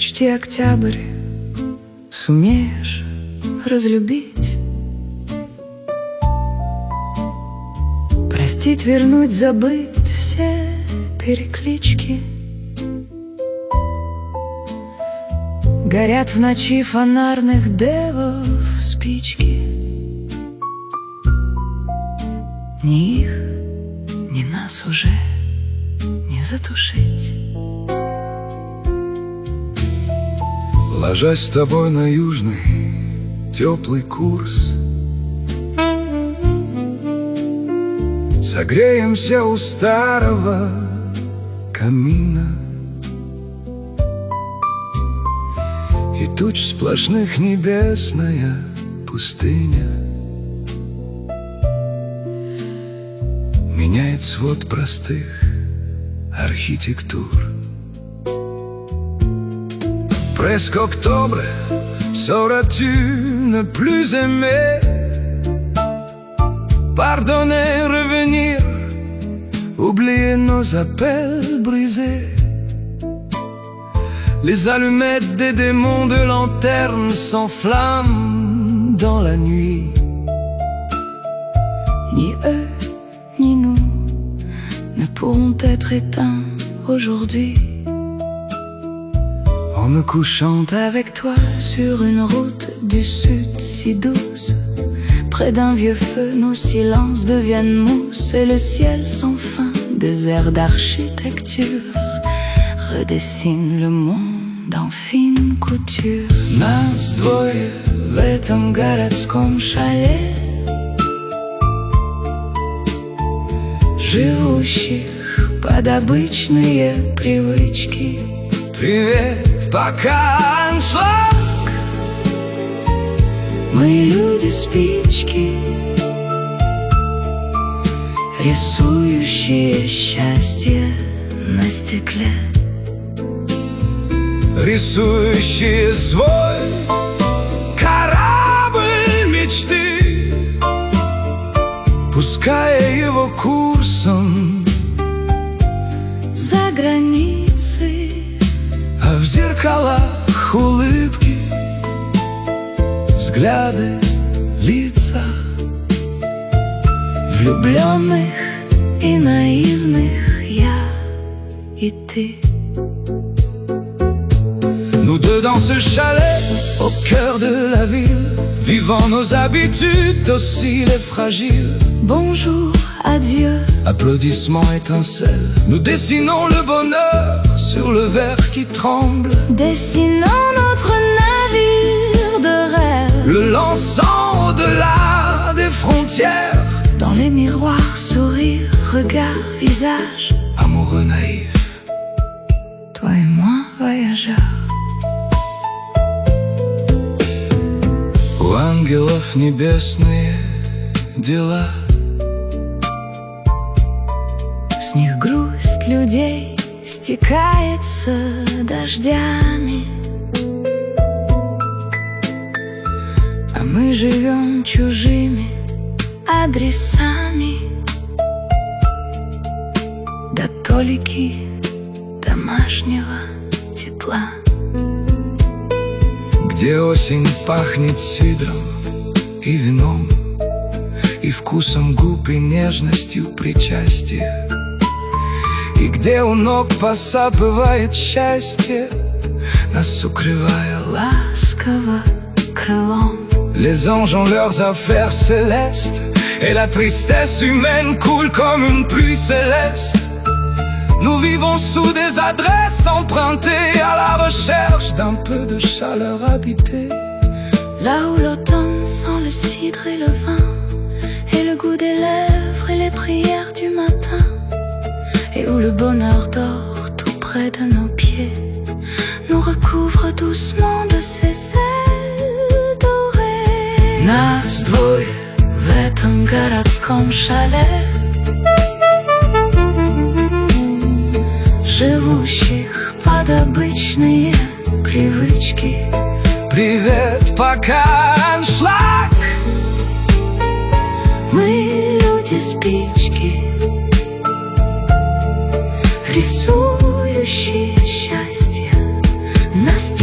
Почти октябрь, сумеешь разлюбить, простить, вернуть, забыть все переклички. Горят в ночи фонарных девов спички. Ни их, ни нас уже не затушить. Ложась с тобой на южный теплый курс, согреемся у старого камина. И туч сплошных небесная пустыня меняет свод простых архитектур. Presque octobre, sauras-tu ne plus aimer? Pardonner, revenir, oublier nos appels brisés. Les allumettes des démons de lanterne s'enflamment dans la nuit. Ni eux, ni nous ne pourront être éteints aujourd'hui. En me couchant avec toi sur une route du sud si douce, près d'un vieux feu, nos silences deviennent mousse, et le ciel sans fin, désert d'architecture, redessine le monde en fine couture. Нас двое в этом городском шале, живущих под обычные привычки. Привет, пока аншлаг. Мы люди-спички, рисующие счастье на стекле. Рисующие свой корабль мечты, пуская его курсом за границы. А в зеркалах улыбки, взгляды, лица влюбленных и наивных, я и ты. Nous deux dans ce chalet, au cœur de la ville, vivant nos habitudes dociles et fragiles. Bonjour, adieu. Applaudissements, étincelles, nous dessinons le bonheur sur le verre qui tremble. Dessinons notre navire de rêve, le lançant au-delà des frontières. Dans les miroirs, sourire, regard, visage. Amoureux naïf, toi et moi, voyageurs. У ангелов небесные дела. С них грусть людей стекается дождями, а мы живем чужими адресами. До толики домашнего тепла, где осень пахнет сидром и вином, и вкусом губ, и нежностью причастия, и где у ног посапывает счастье, нас укрывая ласково крылом. Les anges ont leurs affaires célestes, et la tristesse humaine coule comme une pluie céleste. Nous vivons sous des adresses empruntées, à la recherche d'un peu de chaleur habitée. Là où l'automne sent le cidre et le vin, et le goût des lèvres et les prières du matin, et où le bonheur dort tout près de nos pieds, nous recouvre doucement de ses ailes dorées. Нас двое в этом городском шале, живущих под обычные привычки. Привет, пока аншлаг. Мы люди-спички, рисующие счастье на стекле.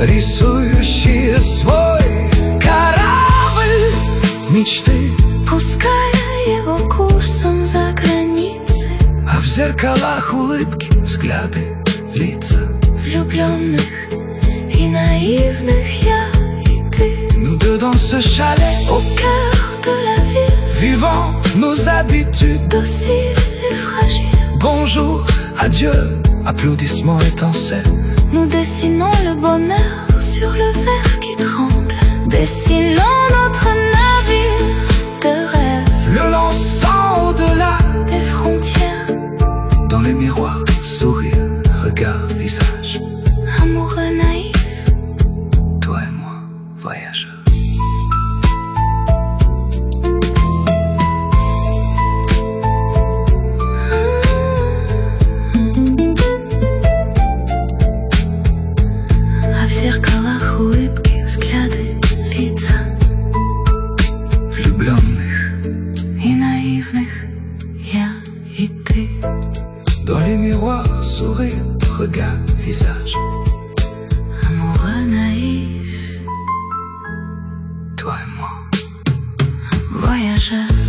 рисующие свой корабль мечты, пуская его курсом за границы. а в зеркалах улыбки, взгляды, лица Влюбленных и наивных я и ты. Nous deux dans ce chalet, Au cœur de la ville, vivant nos habitudes. docile et fragile, Bonjour, adieu, applaudissements étincelles. nous dessinons le bonheur sur le verre qui tremble. Dessinons notre navire de rêve, Le lançant au-delà, des frontières. dans les miroirs, sourire, regard, visage. Amoureux naïf, Toi et moi, voyageurs. а в зеркалах улыбки, взгляды, лица Влюбленных и наивных я и ты. dans les miroirs, sourire, regard, visage. Amoureux naïf, Toi et moi. voyageur.